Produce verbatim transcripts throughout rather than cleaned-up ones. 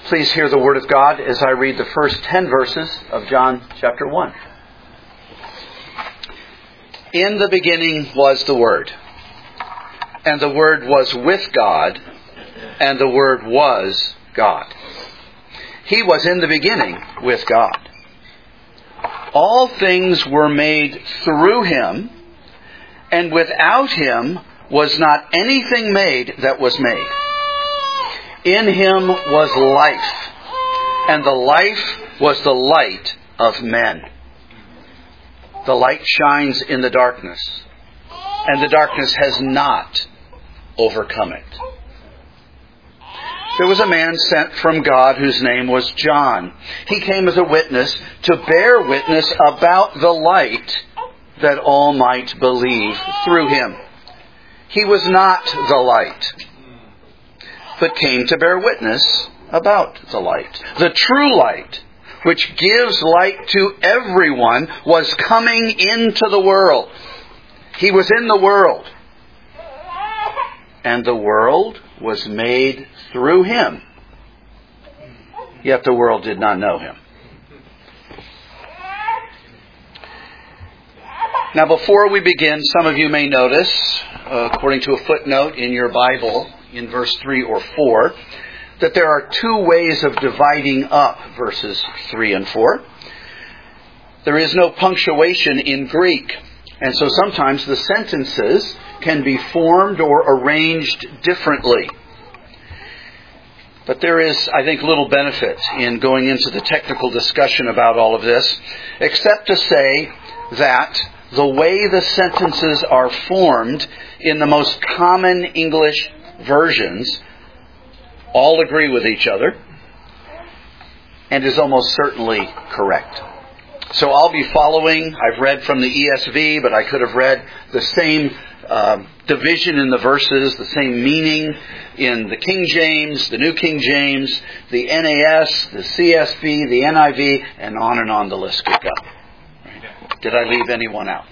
Please hear the Word of God as I read the first ten verses of John chapter one. In the beginning was the Word, and the Word was with God, and the Word was God. He was in the beginning with God. All things were made through Him, and without Him was not anything made that was made. In Him was life, and the life was the light of men. The light shines in the darkness, and the darkness has not overcome it. There was a man sent from God whose name was John. He came as a witness to bear witness about the light, that all might believe through him. He was not the light, but came to bear witness about the light. The true light, which gives light to everyone, was coming into the world. He was in the world, and the world was made through Him, yet the world did not know Him. Now, before we begin, some of you may notice, uh, according to a footnote in your Bible, in verse three or four, that there are two ways of dividing up verses three and four. There is no punctuation in Greek, and so sometimes the sentences can be formed or arranged differently. But there is, I think, little benefit in going into the technical discussion about all of this, except to say that the way the sentences are formed in the most common English versions all agree with each other and is almost certainly correct. So I'll be following. I've read from the E S V, but I could have read the same uh, division in the verses, the same meaning in the King James, the New King James, the N A S, the C S B, the N I V, and on and on the list could go. Did I leave anyone out?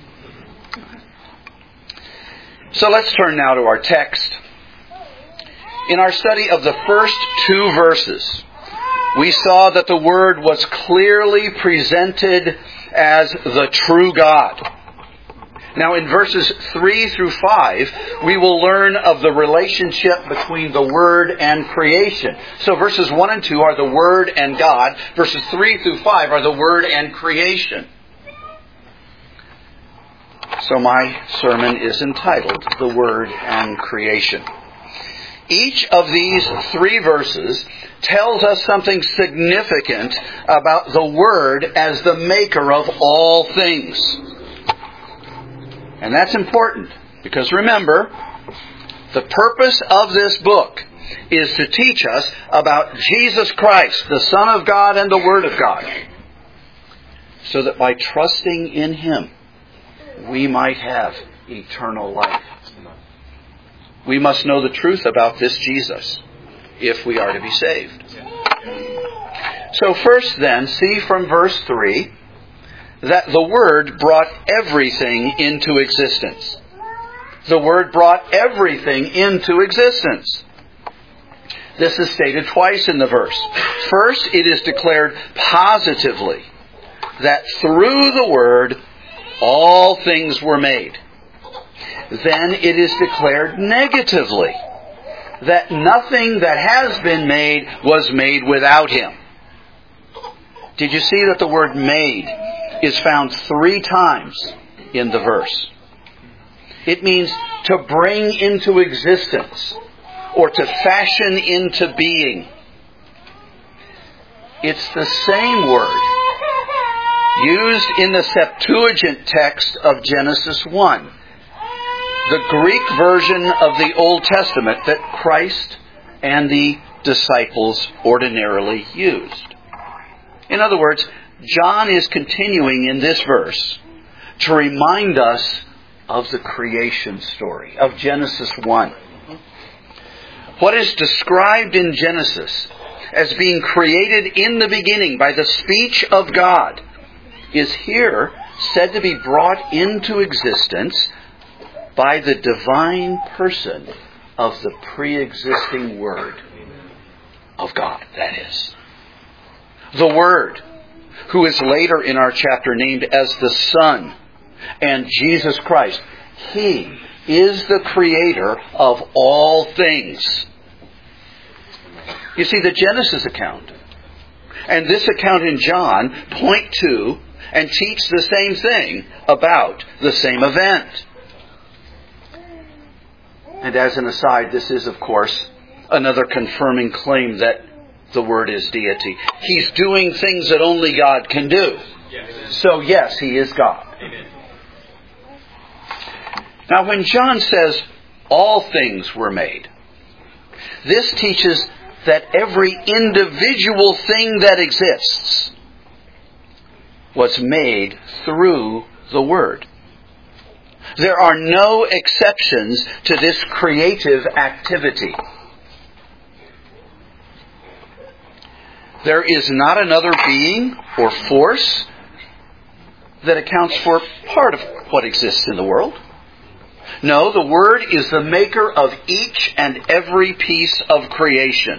So let's turn now to our text. In our study of the first two verses, we saw that the Word was clearly presented as the true God. Now in verses three through five, we will learn of the relationship between the Word and creation. So verses one and two are the Word and God. Verses three through five are the Word and creation. So my sermon is entitled, The Word and Creation. Each of these three verses tells us something significant about the Word as the maker of all things. And that's important, because remember, the purpose of this book is to teach us about Jesus Christ, the Son of God and the Word of God, so that by trusting in Him, we might have eternal life. We must know the truth about this Jesus if we are to be saved. So first then, see from verse three that the Word brought everything into existence. The Word brought everything into existence. This is stated twice in the verse. First, it is declared positively that through the Word all things were made. Then it is declared negatively that nothing that has been made was made without Him. Did you see that the word made is found three times in the verse? It means to bring into existence or to fashion into being. It's the same word used in the Septuagint text of Genesis one, the Greek version of the Old Testament that Christ and the disciples ordinarily used. In other words, John is continuing in this verse to remind us of the creation story, of Genesis one. What is described in Genesis as being created in the beginning by the speech of God is here said to be brought into existence by the divine person of the pre-existing Word. of God, that is. The Word, who is later in our chapter named as the Son, and Jesus Christ. He is the creator of all things. You see, the Genesis account and this account in John point to and teach the same thing about the same event. And as an aside, this is, of course, another confirming claim that the Word is deity. He's doing things that only God can do. So yes, He is God. Now when John says all things were made, this teaches that every individual thing that exists was made through the Word. There are no exceptions to this creative activity. There is not another being or force that accounts for part of what exists in the world. No, the Word is the maker of each and every piece of creation.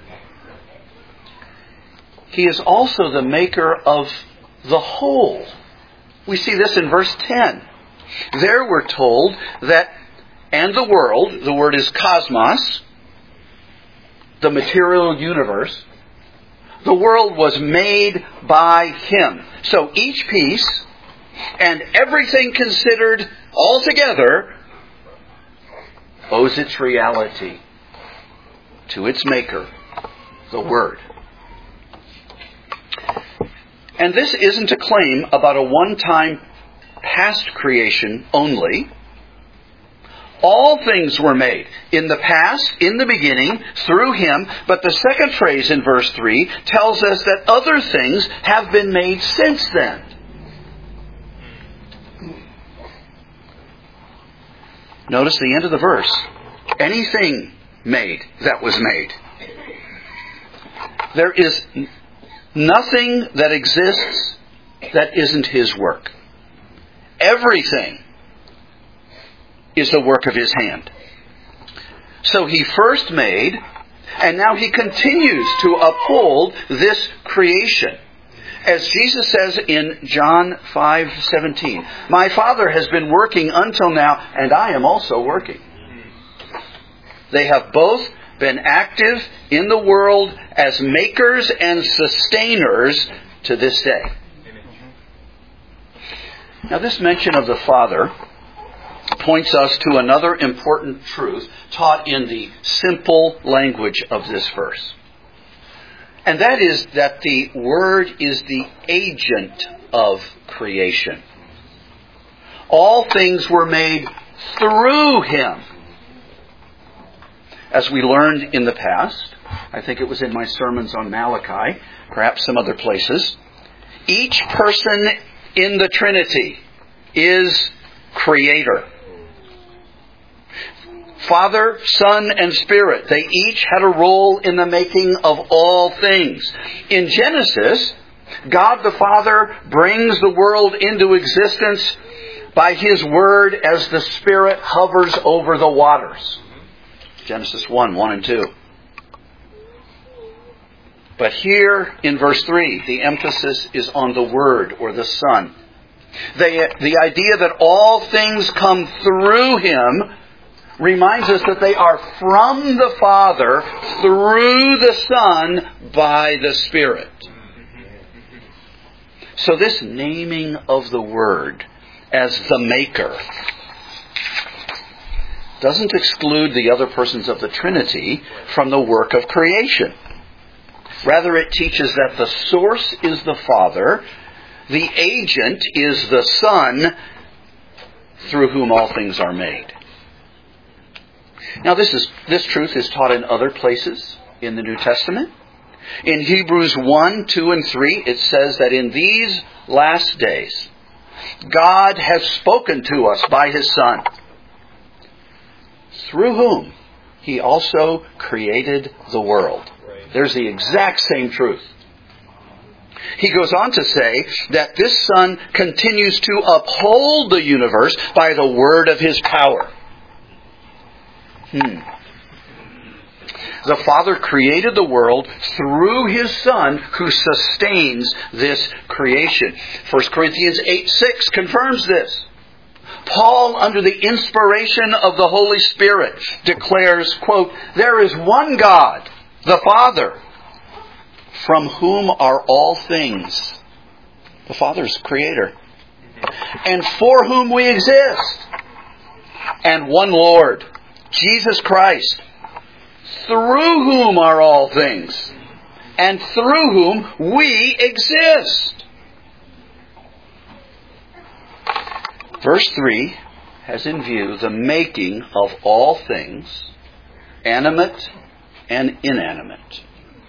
He is also the maker of the whole. We see this in verse ten. There we're told that, and the world, the word is cosmos, the material universe, the world was made by Him. So each piece and everything considered altogether owes its reality to its maker, the Word. And this isn't a claim about a one-time past creation only. All things were made in the past, in the beginning, through Him. But the second phrase in verse three tells us that other things have been made since then. Notice the end of the verse. Anything made that was made. There is nothing that exists that isn't His work. Everything is the work of His hand. So He first made, and now He continues to uphold this creation. As Jesus says in John five seventeen, "My Father has been working until now, and I am also working." They have both been active in the world as makers and sustainers to this day. Now this mention of the Father points us to another important truth taught in the simple language of this verse. And that is that the Word is the agent of creation. All things were made through Him. As we learned in the past, I think it was in my sermons on Malachi, perhaps some other places, each person in the Trinity is creator. Father, Son, and Spirit, they each had a role in the making of all things. In Genesis, God the Father brings the world into existence by His Word as the Spirit hovers over the waters. Genesis one, one and two. But here in verse three, the emphasis is on the Word or the Son. They, the idea that all things come through Him reminds us that they are from the Father through the Son by the Spirit. So this naming of the Word as the Maker doesn't exclude the other persons of the Trinity from the work of creation. Rather, it teaches that the source is the Father, the agent is the Son, through whom all things are made. Now, this is this truth is taught in other places in the New Testament. In Hebrews one, two, and three, it says that in these last days, God has spoken to us by His Son, through whom He also created the world. There's the exact same truth. He goes on to say that this Son continues to uphold the universe by the word of His power. Hmm. The Father created the world through His Son who sustains this creation. First Corinthians eight six confirms this. Paul, under the inspiration of the Holy Spirit, declares, quote, "There is one God, the Father, from whom are all things." The Father is Creator. "And for whom we exist. And one Lord, Jesus Christ, through whom are all things, and through whom we exist." Verse three has in view the making of all things, animate and inanimate.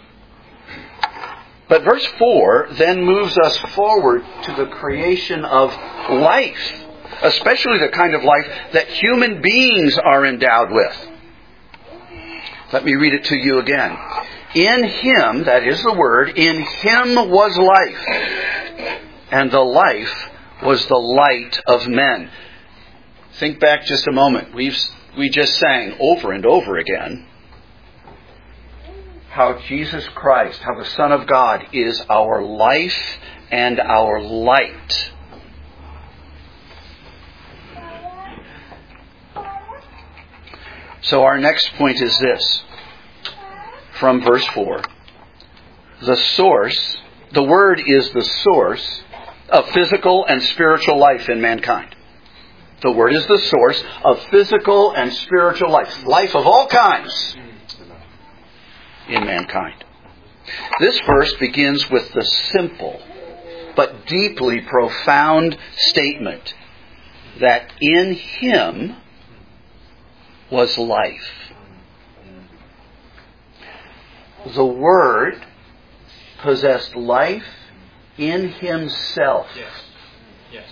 But verse four then moves us forward to the creation of life, especially the kind of life that human beings are endowed with. Let me read it to you again. "In Him," that is the Word, "in Him was life, and the life was the light of men." Think back just a moment. We've we just sang over and over again how Jesus Christ, how the Son of God is our life and our light. So our next point is this, from verse four. The source, the Word is the source of physical and spiritual life in mankind. The Word is the source of physical and spiritual life. Life of all kinds in mankind. This verse begins with the simple but deeply profound statement that in Him was life. The Word possessed life in Himself. Yes. Yes.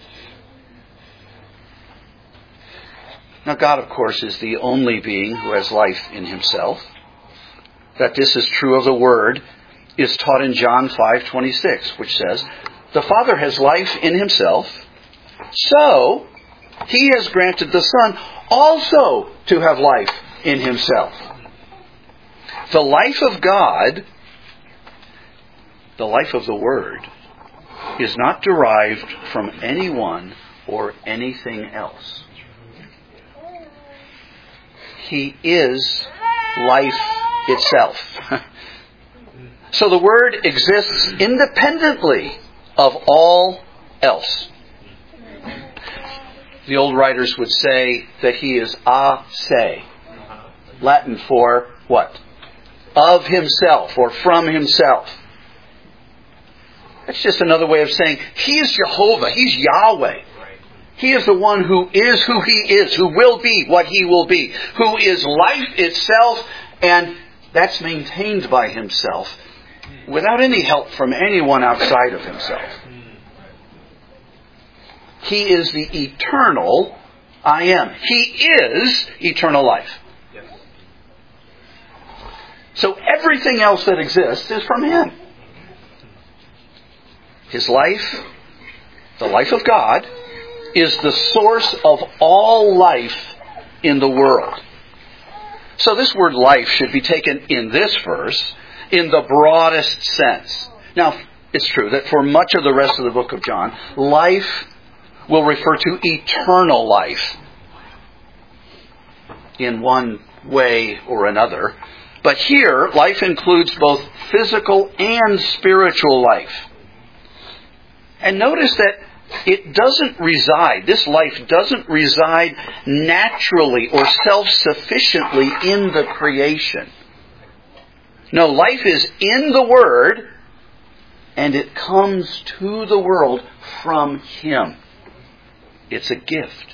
Now God, of course, is the only being who has life in Himself. That this is true of the Word is taught in John five twenty-six, which says, "The Father has life in Himself, so He has granted the Son also to have life in Himself." The life of God, the life of the Word, is not derived from anyone or anything else. He is life itself. So the Word exists independently of all else. The old writers would say that He is a se, Latin for what? Of Himself or from Himself. That's just another way of saying He is Jehovah. He's Yahweh. He is the one who is who He is, who will be what He will be, who is life itself, and that's maintained by Himself without any help from anyone outside of Himself. He is the eternal I Am. He is eternal life. So everything else that exists is from Him. His life, the life of God, is the source of all life in the world. So this word life should be taken in this verse in the broadest sense. Now, it's true that for much of the rest of the book of John, life will refer to eternal life in one way or another. But here, life includes both physical and spiritual life. And notice that it doesn't reside, this life doesn't reside naturally or self-sufficiently in the creation. No, life is in the Word, and it comes to the world from Him. It's a gift.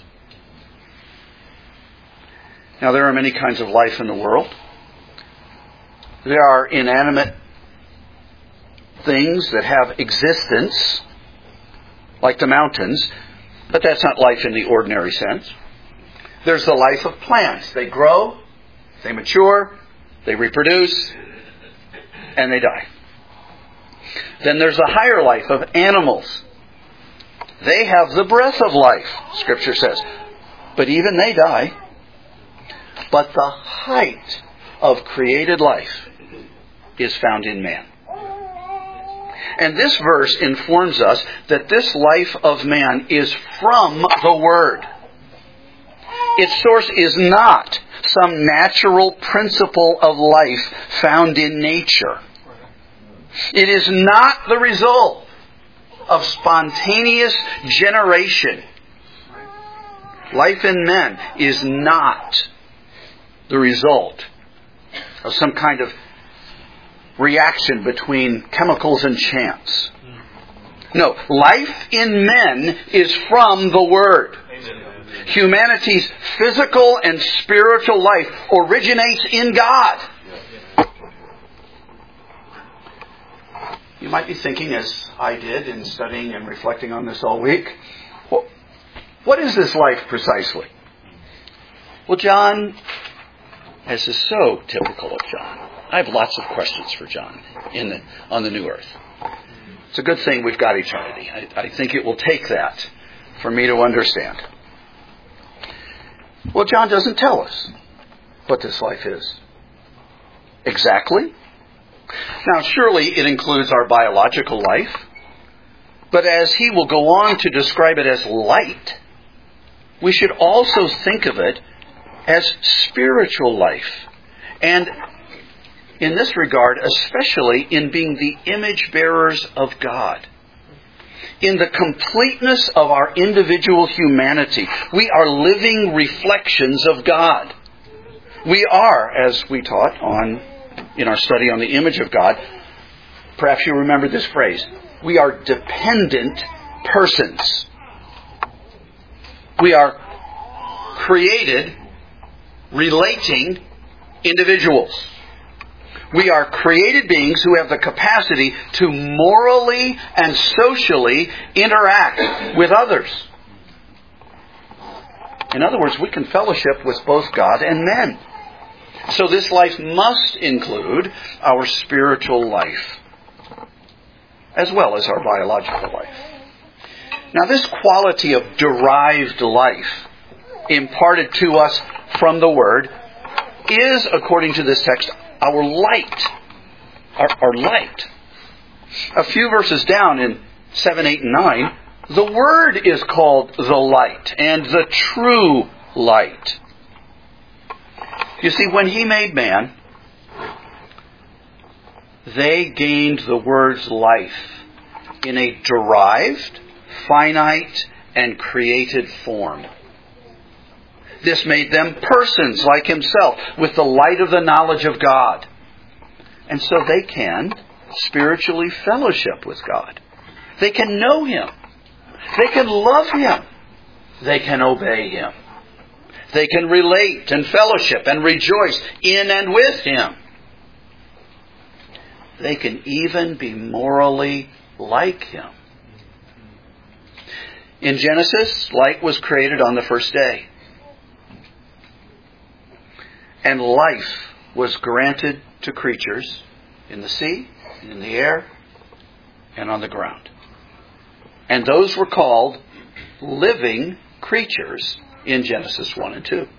Now, there are many kinds of life in the world. There are inanimate things that have existence, like the mountains, but that's not life in the ordinary sense. There's the life of plants. They grow, they mature, they reproduce, and they die. Then there's the higher life of animals. They have the breath of life, Scripture says. But even they die. But the height of created life is found in man. And this verse informs us that this life of man is from the Word. Its source is not some natural principle of life found in nature. It is not the result of spontaneous generation. Life in men is not the result of some kind of reaction between chemicals and chance. No, life in men is from the Word. Humanity's physical and spiritual life originates in God. You might be thinking, as I did in studying and reflecting on this all week, well, what is this life precisely? Well, John, as is so typical of John, I have lots of questions for John in the, on the new earth. It's a good thing we've got eternity. I, I think it will take that for me to understand. Well, John doesn't tell us what this life is exactly. Now, surely it includes our biological life, but as he will go on to describe it as light, we should also think of it as spiritual life. And in this regard, especially in being the image bearers of God. In the completeness of our individual humanity, we are living reflections of God. We are, as we taught on in our study on the image of God, perhaps you remember this phrase, we are dependent persons. We are created, relating individuals. We are created beings who have the capacity to morally and socially interact with others. In other words, we can fellowship with both God and men. So this life must include our spiritual life, as well as our biological life. Now, this quality of derived life imparted to us from the Word is, according to this text, our light. Our, our light. A few verses down in seven, eight, and nine, the Word is called the light and the true light. You see, when He made man, they gained the Word's life in a derived, finite, and created form. This made them persons like Himself, with the light of the knowledge of God. And so they can spiritually fellowship with God. They can know Him. They can love Him. They can obey Him. They can relate and fellowship and rejoice in and with Him. They can even be morally like Him. In Genesis, light was created on the first day. And life was granted to creatures in the sea, in the air, and on the ground. And those were called living creatures in Genesis one and two.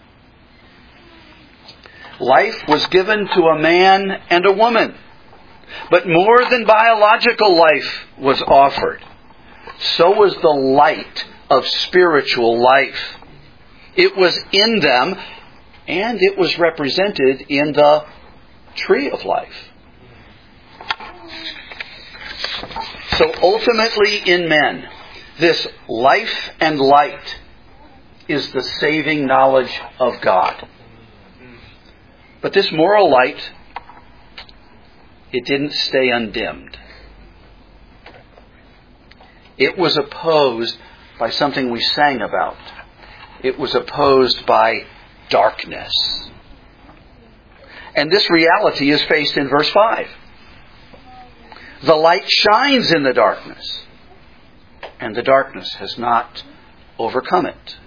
Life was given to a man and a woman. But more than biological life was offered. So was the light of spiritual life. It was in them, and it was represented in the tree of life. So ultimately in men, this life and light is the saving knowledge of God. But this moral light, it didn't stay undimmed. It was opposed by something we sang about. It was opposed by darkness. And this reality is faced in verse five. The light shines in the darkness, and the darkness has not overcome it.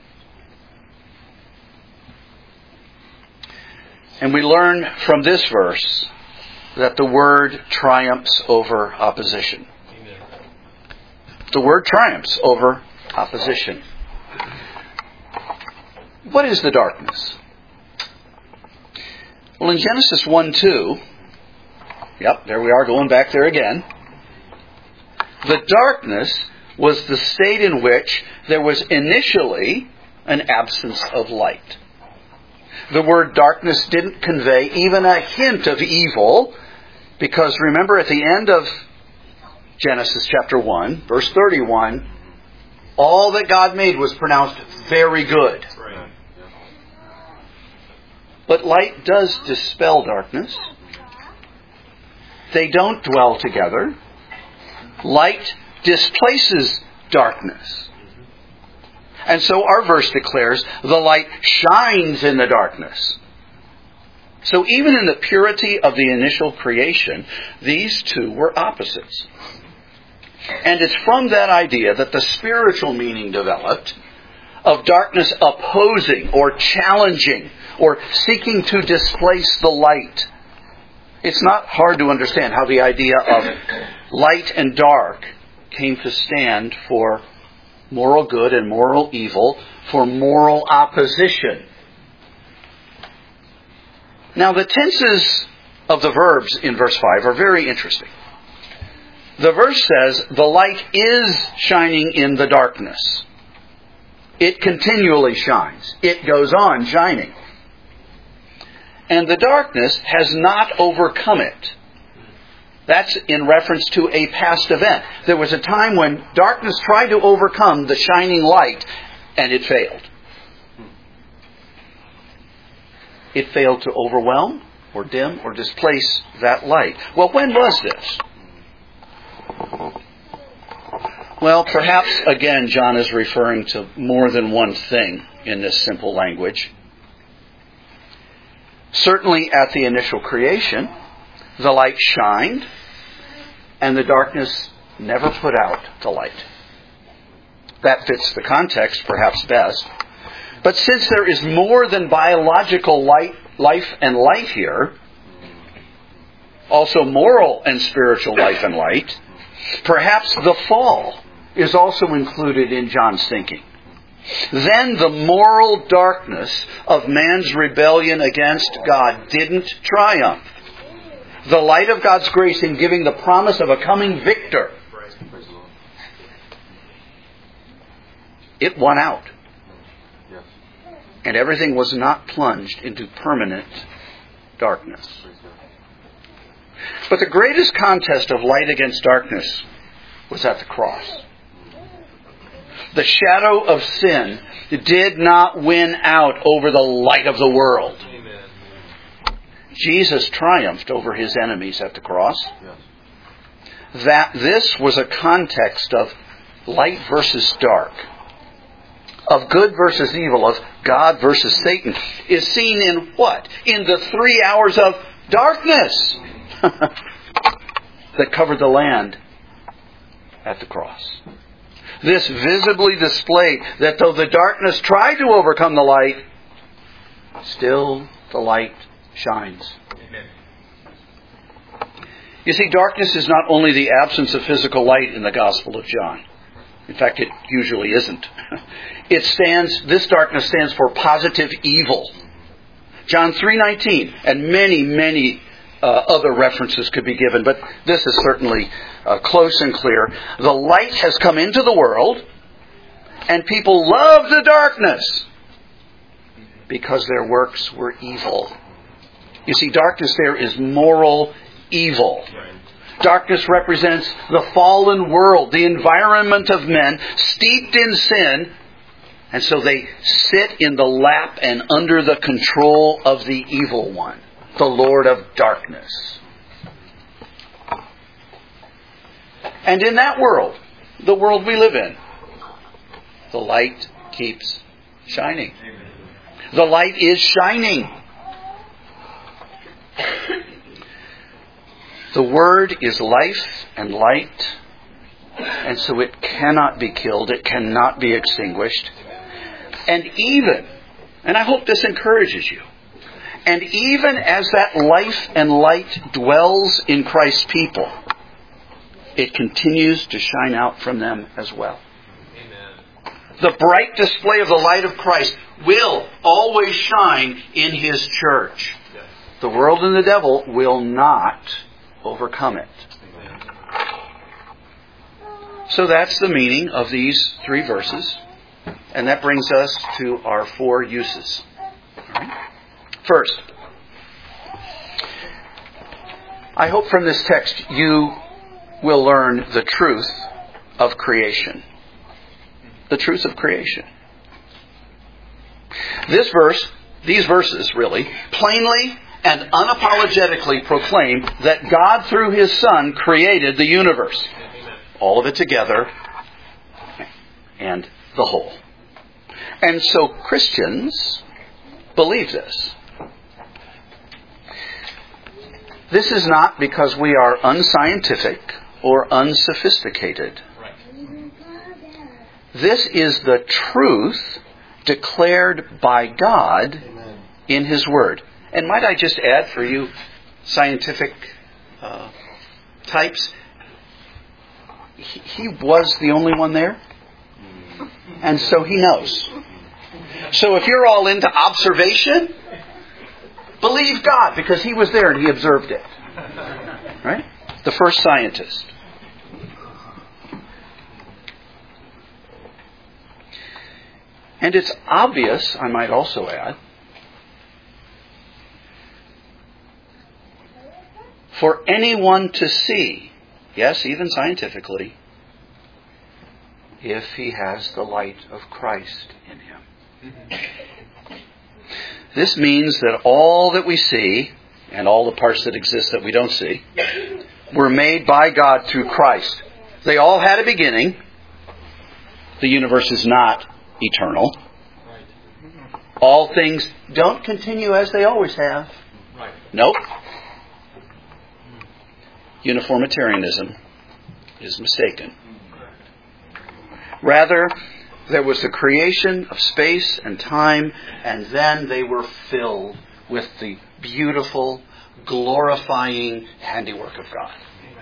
And we learn from this verse that the Word triumphs over opposition. The Word triumphs over opposition. What is the darkness? Well, in Genesis one two, yep, there we are going back there again. The darkness was the state in which there was initially an absence of light. The word darkness didn't convey even a hint of evil, because remember at the end of Genesis chapter one, verse thirty-one, all that God made was pronounced very good. But light does dispel darkness. They don't dwell together. Light displaces darkness. And so our verse declares, the light shines in the darkness. So even in the purity of the initial creation, these two were opposites. And it's from that idea that the spiritual meaning developed of darkness opposing or challenging or seeking to displace the light. It's not hard to understand how the idea of light and dark came to stand for moral good and moral evil, for moral opposition. Now, the tenses of the verbs in verse five are very interesting. The verse says, the light is shining in the darkness. It continually shines. It goes on shining. And the darkness has not overcome it. That's in reference to a past event. There was a time when darkness tried to overcome the shining light, and it failed. It failed to overwhelm or dim or displace that light. Well, when was this? Well, perhaps, again, John is referring to more than one thing in this simple language. Certainly at the initial creation, the light shined, and the darkness never put out the light. That fits the context perhaps best. But since there is more than biological light, life and light here, also moral and spiritual life and light, perhaps the fall is also included in John's thinking. Then the moral darkness of man's rebellion against God didn't triumph. The light of God's grace in giving the promise of a coming victor, it won out. And everything was not plunged into permanent darkness. But the greatest contest of light against darkness was at the cross. The shadow of sin did not win out over the light of the world. Amen. Jesus triumphed over his enemies at the cross. Yes. That this was a context of light versus dark, of good versus evil, of God versus Satan, is seen in what? In the three hours of darkness that covered the land at the cross. This visibly displayed that though the darkness tried to overcome the light, still the light shines. Amen. You see, darkness is not only the absence of physical light in the Gospel of John. In fact, it usually isn't. It stands, this darkness stands for positive evil. John three nineteen, and many, many uh, other references could be given, but this is certainly uh, close and clear. The light has come into the world, and people love the darkness because their works were evil. You see, darkness there is moral evil. Darkness represents the fallen world, the environment of men steeped in sin, and so they sit in the lap and under the control of the evil one, the Lord of darkness. And in that world, the world we live in, the light keeps shining. The light is shining. The Word is life and light, and so it cannot be killed, it cannot be extinguished. And even, and I hope this encourages you, and even as that life and light dwells in Christ's people, it continues to shine out from them as well. Amen. The bright display of the light of Christ will always shine in His church. The world and the devil will not overcome it. So that's the meaning of these three verses. And that brings us to our four uses. All right. First, I hope from this text you will learn the truth of creation. The truth of creation. This verse, these verses really, plainly and unapologetically proclaim that God through His Son created the universe. All of it together and the whole. And so Christians believe this. This is not because we are unscientific or unsophisticated. This is the truth declared by God in His Word. And might I just add for you scientific uh, types, he, he was the only one there. And so He knows. So if you're all into observation, believe God because He was there and He observed it. Right? The first scientist. And it's obvious, I might also add, for anyone to see, yes, even scientifically, if he has the light of Christ in him. This means that all that we see, and all the parts that exist that we don't see, were made by God through Christ. They all had a beginning. The universe is not eternal. All things don't continue as they always have. Nope. Uniformitarianism is mistaken. Rather, there was the creation of space and time, and then they were filled with the beautiful, glorifying handiwork of God.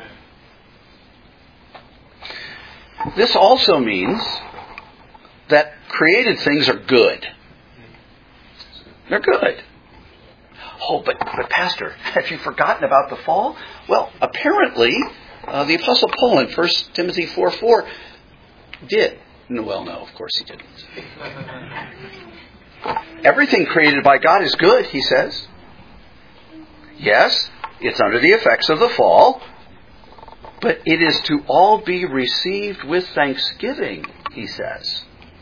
This also means that created things are good. They're good. Oh, but, but Pastor, have you forgotten about the fall? Well, apparently, uh, the Apostle Paul in First Timothy four four did. No, well, no, of course he didn't. Everything created by God is good, he says. Yes, it's under the effects of the fall, but it is to all be received with thanksgiving, he says.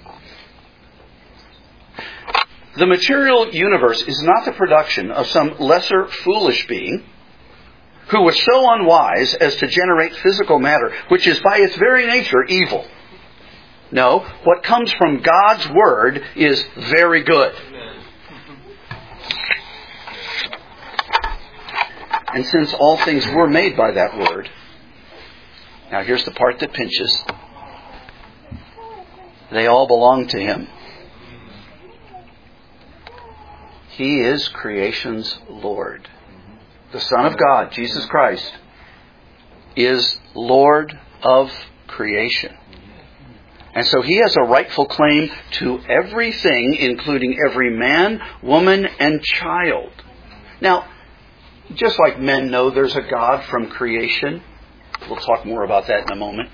The material universe is not the production of some lesser foolish being who was so unwise as to generate physical matter, which is by its very nature evil. No, what comes from God's Word is very good. And since all things were made by that Word, now here's the part that pinches. They all belong to Him. He is creation's Lord. The Son of God, Jesus Christ, is Lord of creation. And so He has a rightful claim to everything, including every man, woman, and child. Now, just like men know there's a God from creation, we'll talk more about that in a moment.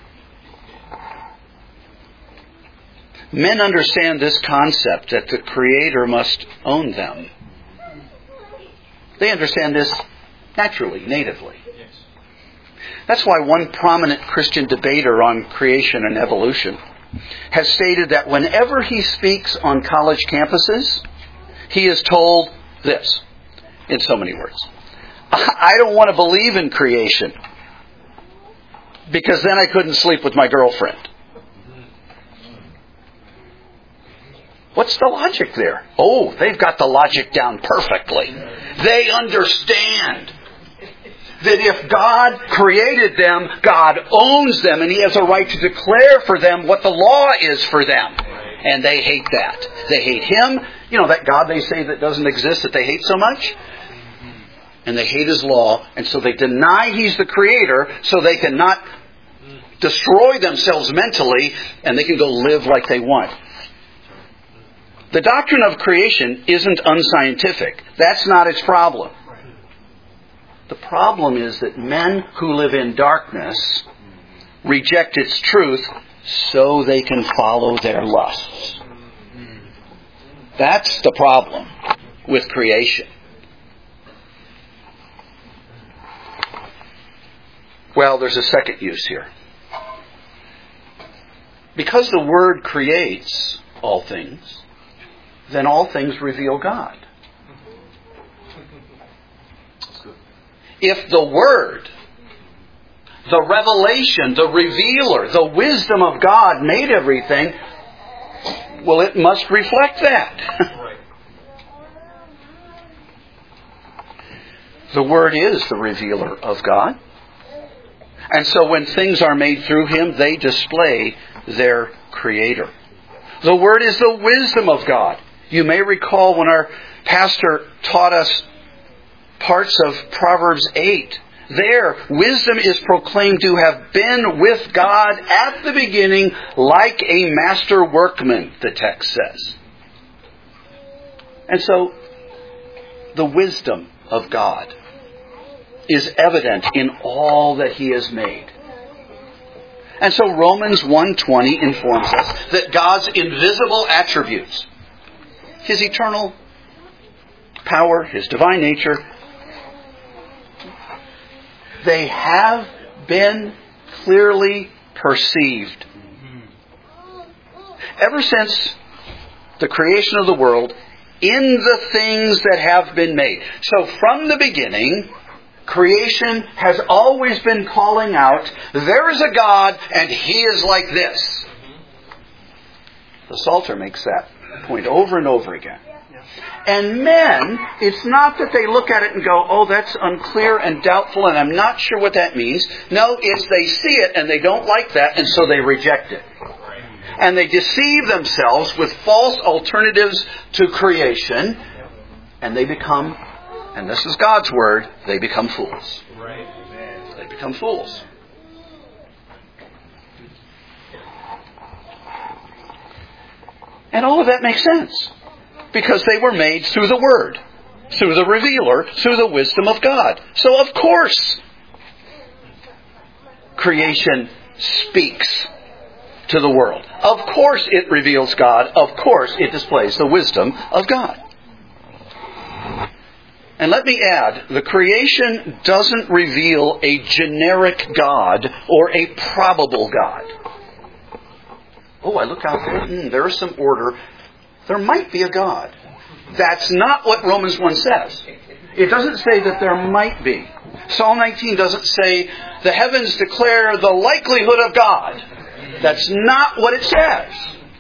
Men understand this concept that the Creator must own them. They understand this naturally, natively. That's why one prominent Christian debater on creation and evolution has stated that whenever he speaks on college campuses, he is told this, in so many words. I don't want to believe in creation because then I couldn't sleep with my girlfriend. What's the logic there? Oh, they've got the logic down perfectly. They understand that if God created them, God owns them, and He has a right to declare for them what the law is for them. And they hate that. They hate Him. You know, that God they say that doesn't exist, that they hate so much. And they hate His law, and so they deny He's the Creator, so they cannot destroy themselves mentally, and they can go live like they want. The doctrine of creation isn't unscientific. That's not its problem. The problem is that men who live in darkness reject its truth so they can follow their lusts. That's the problem with creation. Well, there's a second use here. Because the Word creates all things, then all things reveal God. If the Word, the revelation, the revealer, the wisdom of God made everything, well, it must reflect that. The Word is the revealer of God. And so when things are made through Him, they display their Creator. The Word is the wisdom of God. You may recall when our pastor taught us parts of Proverbs eight. There, wisdom is proclaimed to have been with God at the beginning like a master workman, the text says. And so, the wisdom of God is evident in all that He has made. And so Romans one twenty informs us that God's invisible attributes, His eternal power, His divine nature, they have been clearly perceived. Ever since the creation of the world, in the things that have been made. So from the beginning, creation has always been calling out, there is a God and He is like this. The Psalter makes that point over and over again. And men, it's not that they look at it and go, oh, that's unclear and doubtful and I'm not sure what that means. No, it's they see it and they don't like that and so they reject it. And they deceive themselves with false alternatives to creation and they become, and this is God's word, they become fools. They become fools. And all of that makes sense. Because they were made through the Word, through the revealer, through the wisdom of God. So of course, creation speaks to the world. Of course it reveals God. Of course it displays the wisdom of God. And let me add, the creation doesn't reveal a generic God or a probable God. Oh, I look out there, mm, there is some order. There might be a God. That's not what Romans one says. It doesn't say that there might be. Psalm nineteen doesn't say the heavens declare the likelihood of God. That's not what it says.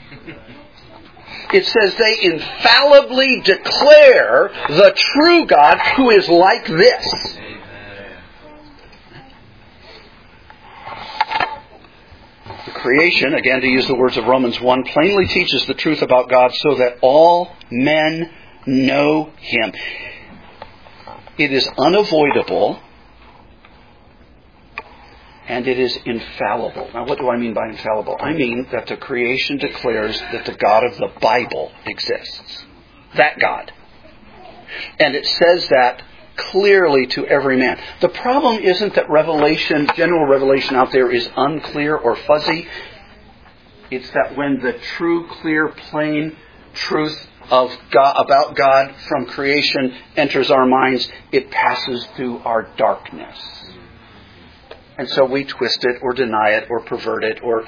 It says they infallibly declare the true God who is like this. The creation, again to use the words of Romans one, plainly teaches the truth about God so that all men know Him. It is unavoidable and it is infallible. Now what do I mean by infallible? I mean that the creation declares that the God of the Bible exists. That God. And it says that clearly to every man. The problem isn't that revelation, general revelation out there is unclear or fuzzy. It's that when the true, clear, plain truth of God, about God from creation enters our minds, it passes through our darkness. And so we twist it or deny it or pervert it or...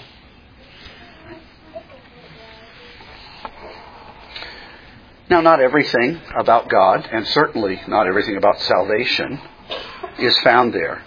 Now, not everything about God, and certainly not everything about salvation, is found there.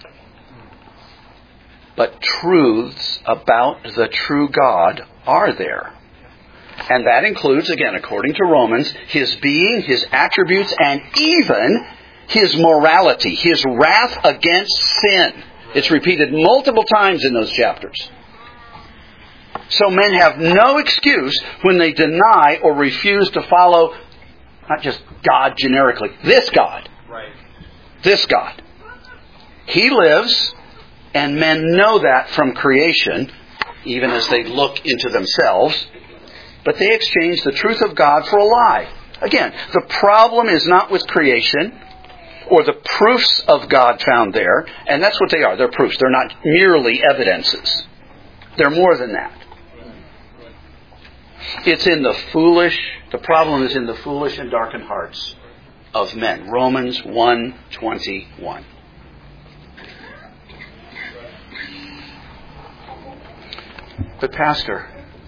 But truths about the true God are there. And that includes, again, according to Romans, His being, His attributes, and even His morality, His wrath against sin. It's repeated multiple times in those chapters. So men have no excuse when they deny or refuse to follow not just God generically, this God. Right. This God. He lives, and men know that from creation, even as they look into themselves. But they exchange the truth of God for a lie. Again, the problem is not with creation. or the proofs of God found there, and that's what they are. They're proofs. They're not merely evidences. They're more than that. It's in the foolish, the problem is in the foolish and darkened hearts of men. Romans one twenty-one. But Pastor,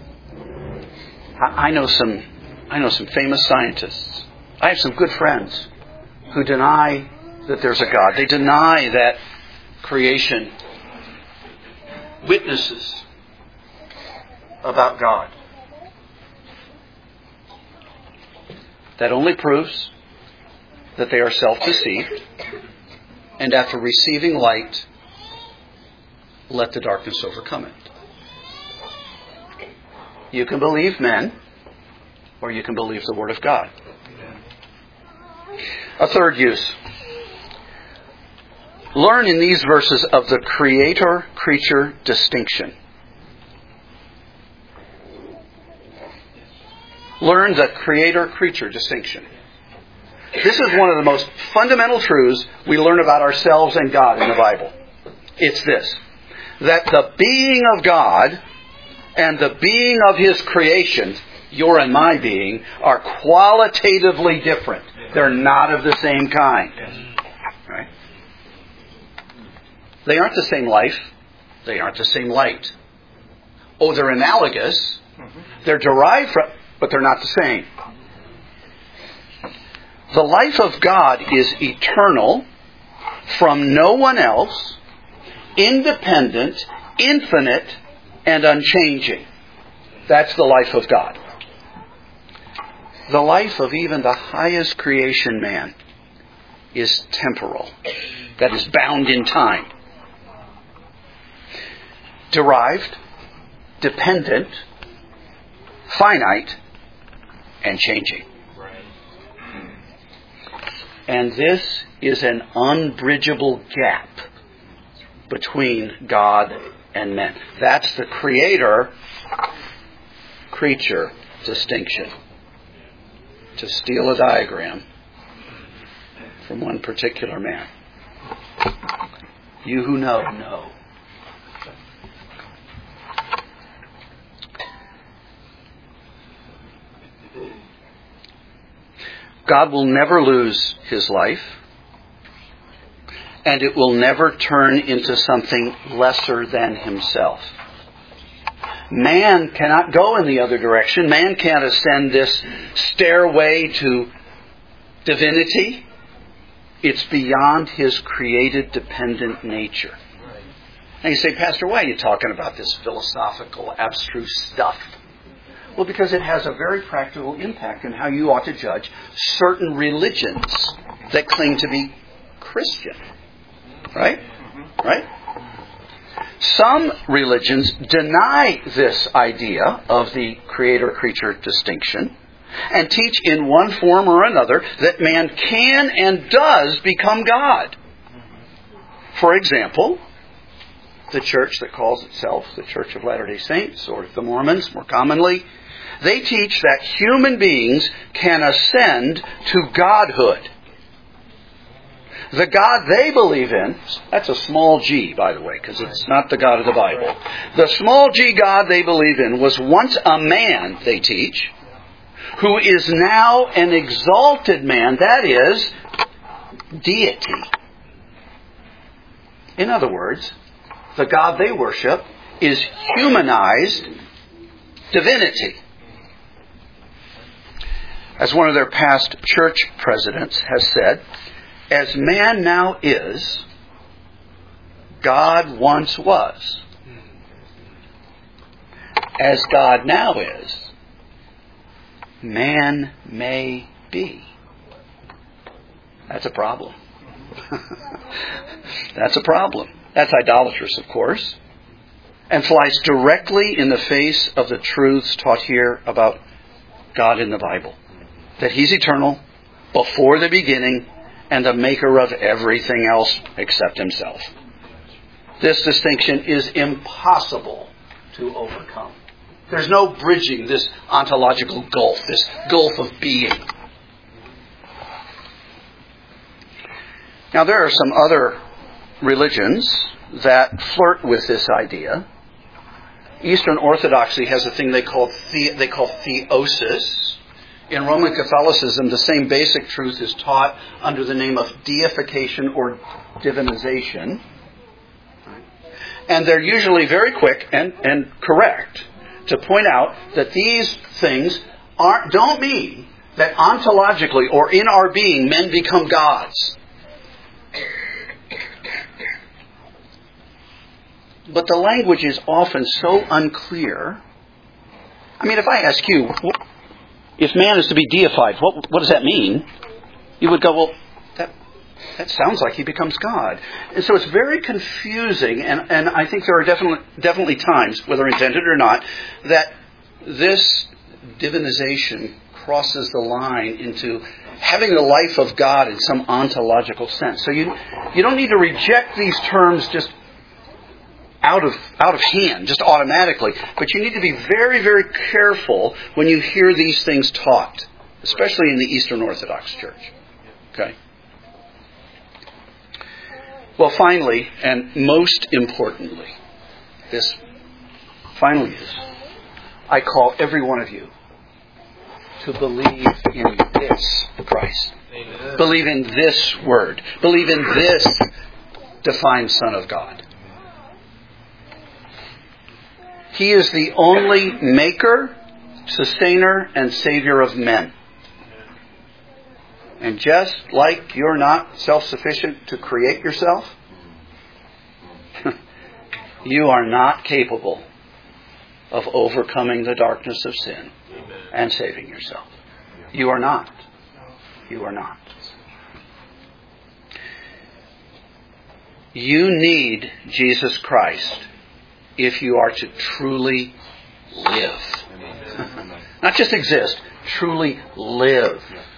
I know some I know some famous scientists. I have some good friends who deny that there's a God. They deny that creation witnesses about God. That only proves that they are self-deceived, and after receiving light, let the darkness overcome it. You can believe men, or you can believe the Word of God. A third use. Learn in these verses of the creator-creature distinction. Learn the creator-creature distinction. This is one of the most fundamental truths we learn about ourselves and God in the Bible. It's this: that the being of God and the being of His creation, your and my being, are qualitatively different. They're not of the same kind. Right? They aren't the same life. They aren't the same light. Oh, they're analogous. They're derived from, but they're not the same. The life of God is eternal, from no one else, independent, infinite, and unchanging. That's the life of God. The life of even the highest creation man is temporal. That is bound in time. Derived, dependent, finite, and changing. And this is an unbridgeable gap between God and men. That's the creator-creature distinction. To steal a diagram from one particular man. You who know, know. God will never lose His life, and it will never turn into something lesser than Himself. Man cannot go in the other direction. Man can't ascend this stairway to divinity. It's beyond his created dependent nature. And you say, Pastor, why are you talking about this philosophical, abstruse stuff? Well, because it has a very practical impact on how you ought to judge certain religions that claim to be Christian. Right? Right? Some religions deny this idea of the creator-creature distinction and teach in one form or another that man can and does become God. For example, the church that calls itself the Church of Latter-day Saints, or the Mormons more commonly, they teach that human beings can ascend to godhood. The God they believe in, that's a small g, by the way, because it's not the God of the Bible. The small g God they believe in was once a man, they teach, who is now an exalted man, that is, deity. In other words, the God they worship is humanized divinity. As one of their past church presidents has said, as man now is, God once was. As God now is, man may be. That's a problem. That's a problem. That's idolatrous, of course, and flies directly in the face of the truths taught here about God in the Bible. That He's eternal, before the beginning, and the maker of everything else except Himself. This distinction is impossible to overcome. There's no bridging this ontological gulf, this gulf of being. Now, there are some other religions that flirt with this idea. Eastern Orthodoxy has a thing they call the, they call theosis. In Roman Catholicism, the same basic truth is taught under the name of deification or divinization. And they're usually very quick and, and correct to point out that these things aren't, don't mean that ontologically or in our being men become gods. But the language is often so unclear. I mean, if I ask you, if man is to be deified, what, what does that mean? You would go, well, that that sounds like he becomes God. And so it's very confusing, and, and I think there are definitely, definitely times, whether intended or not, that this divinization crosses the line into having the life of God in some ontological sense. So you you don't need to reject these terms just out of out of hand, just automatically. But you need to be very, very careful when you hear these things taught, especially in the Eastern Orthodox Church. Okay? Well, finally, and most importantly, this finally is, I call every one of you to believe in this Christ. Amen. Believe in this Word. Believe in this divine Son of God. He is the only maker, sustainer, and savior of men. And just like you're not self-sufficient to create yourself, you are not capable of overcoming the darkness of sin and saving yourself. You are not. You are not. You need Jesus Christ if you are to truly live. Not just exist, truly live.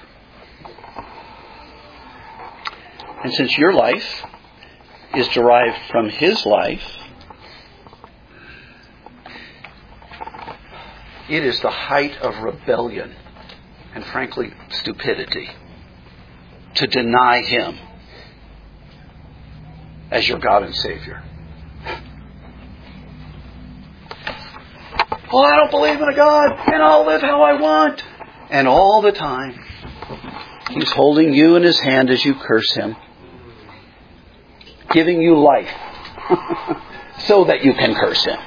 And since your life is derived from His life, it is the height of rebellion and, frankly, stupidity to deny Him as your God and Savior. Well, I don't believe in a God, and I'll live how I want. And all the time, He's holding you in His hand as you curse Him, giving you life so that you can curse Him.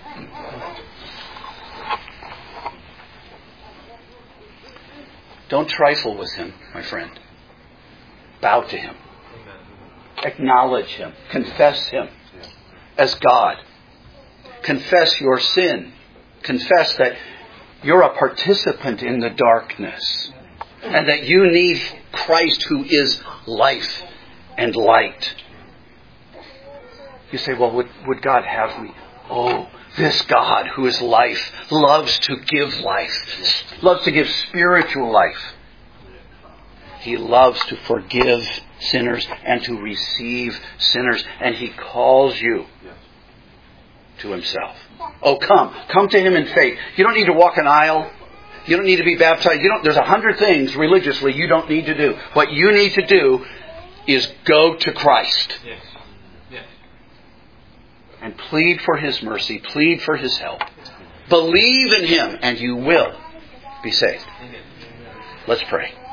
Don't trifle with Him, my friend. Bow to Him. Acknowledge Him. Confess Him as God. Confess your sin. Confess that you're a participant in the darkness and that you need Christ, who is life and light. You say, well, would, would God have me? Oh, this God who is life loves to give life, loves to give spiritual life. He loves to forgive sinners and to receive sinners, and He calls you to Himself. Oh, come. Come to Him in faith. You don't need to walk an aisle. You don't need to be baptized. You don't. There's a hundred things religiously you don't need to do. What you need to do is go to Christ. Yes. Yes. And plead for His mercy. Plead for His help. Believe in Him and you will be saved. Let's pray.